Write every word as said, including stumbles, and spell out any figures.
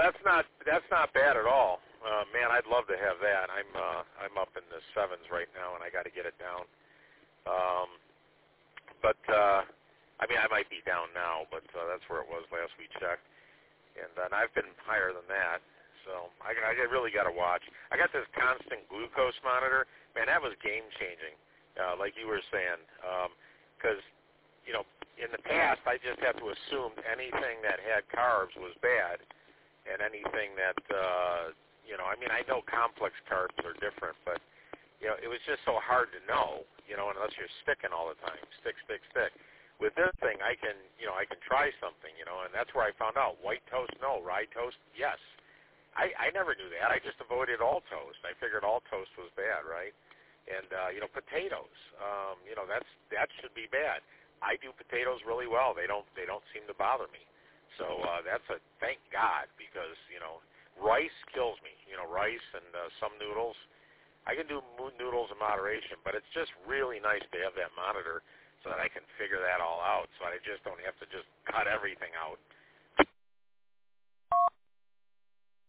that's not that's not bad at all. Uh, man, I'd love to have that. I'm uh, I'm up in the sevens right now, and I got to get it down. Um, but uh, I mean, I might be down now, but uh, that's where it was last we checked, and, uh, and I've been higher than that. So I, I really got to watch. I got this constant glucose monitor. Man, that was game changing, uh, like you were saying, because um, you know, in the past I just had to assume anything that had carbs was bad, and anything that uh, you know, I mean, I know complex carbs are different, but you know, it was just so hard to know, you know, unless you're sticking all the time, stick, stick, stick. With this thing, I can, you know, I can try something, you know, and that's where I found out white toast, no, rye toast, yes. I, I never knew that. I just avoided all toast. I figured all toast was bad, right? And uh, you know, potatoes. Um, you know, that's that should be bad. I do potatoes really well. They don't they don't seem to bother me. So uh, that's a thank God, because you know, rice kills me. You know, rice and uh, some noodles. I can do noodles in moderation, but it's just really nice to have that monitor so that I can figure that all out. So I just don't have to just cut everything out.